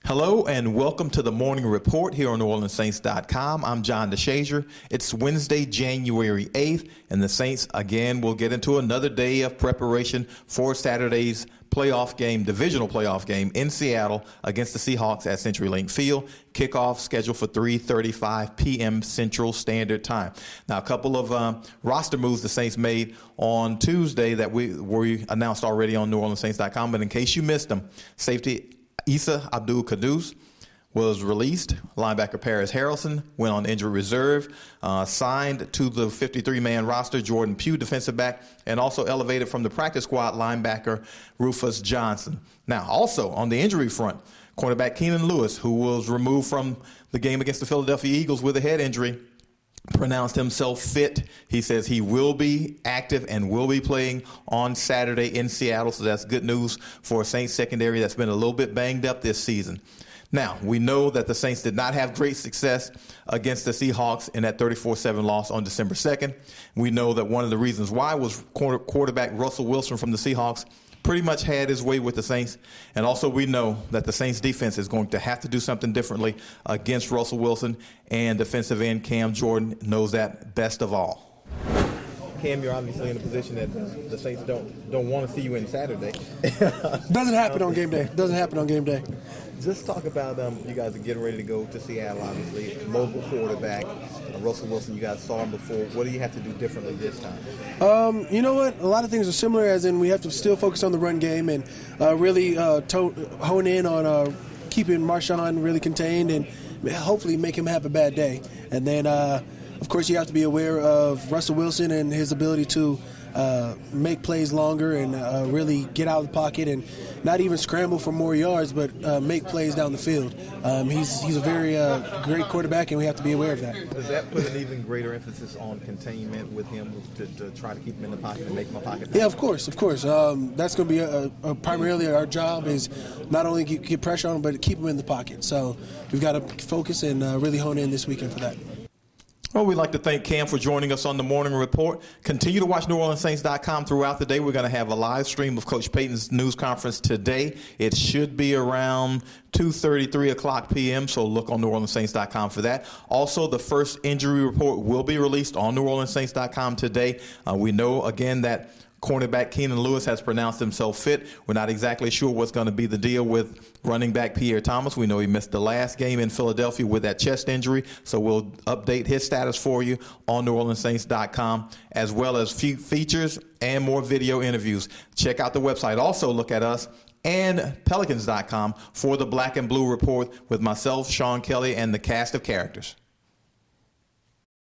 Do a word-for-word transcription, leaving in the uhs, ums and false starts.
Hello and welcome to the Morning Report here on New Orleans Saints dot com. I'm John DeShazier. It's Wednesday, January eighth, and the Saints again will get into another day of preparation for Saturday's playoff game, divisional playoff game in Seattle against the Seahawks at CenturyLink Field. Kickoff scheduled for three thirty-five p.m. Central Standard Time. Now, a couple of um, roster moves the Saints made on Tuesday that we, we announced already on New Orleans Saints dot com, but in case you missed them, safety Issa Abdul-Quddus was released. Linebacker Paris Harrelson went on injury reserve, uh, signed to the fifty-three man roster Jordan Pugh, defensive back, and also elevated from the practice squad linebacker Rufus Johnson. Now, also on the injury front, cornerback Keenan Lewis, who was removed from the game against the Philadelphia Eagles with a head injury, pronounced himself fit. He says he will be active and will be playing on Saturday in Seattle, so that's good news for a Saints secondary that's been a little bit banged up this season. Now, we know that the Saints did not have great success against the Seahawks in that thirty-four seven loss on December second. We know that one of the reasons why was quarter, quarterback Russell Wilson from the Seahawks pretty much had his way with the Saints. And also we know that the Saints defense is going to have to do something differently against Russell Wilson, and defensive end Cam Jordan knows that best of all. Cam, you're obviously in a position that the Saints don't don't want to see you in Saturday. Doesn't happen on game day. Doesn't happen on game day. Just talk about um, you guys are getting ready to go to Seattle, obviously. Mobile quarterback, uh, Russell Wilson, you guys saw him before. What do you have to do differently this time? Um, you know what? A lot of things are similar, as in we have to still focus on the run game and uh, really uh, to- hone in on uh, keeping Marshawn really contained and hopefully make him have a bad day. And then, uh, of course, you have to be aware of Russell Wilson and his ability to uh, make plays longer and uh, really get out of the pocket and not even scramble for more yards, but uh, make plays down the field. Um, he's he's a very uh, great quarterback, and we have to be aware of that. Does that put an even greater emphasis on containment with him to, to try to keep him in the pocket and make him a pocket? Yeah, of course, of course. Um, that's going to be a, a, primarily our job, is not only get, get pressure on him, but keep him in the pocket. So we've got to focus and uh, really hone in this weekend for that. Well, we'd like to thank Cam for joining us on the Morning Report. Continue to watch New Orleans Saints dot com throughout the day. We're going to have a live stream of Coach Payton's news conference today. It should be around two thirty, three o'clock p.m., so look on New Orleans Saints dot com for that. Also, the first injury report will be released on New Orleans Saints dot com today. Uh, we know, again, that cornerback Keenan Lewis has pronounced himself fit. We're not exactly sure what's going to be the deal with running back Pierre Thomas. We know he missed the last game in Philadelphia with that chest injury, so we'll update his status for you on New Orleans Saints dot com, as well as fe- features and more video interviews. Check out the website. Also, look at us and Pelicans dot com for the Black and Blue Report with myself, Sean Kelly, and the cast of characters.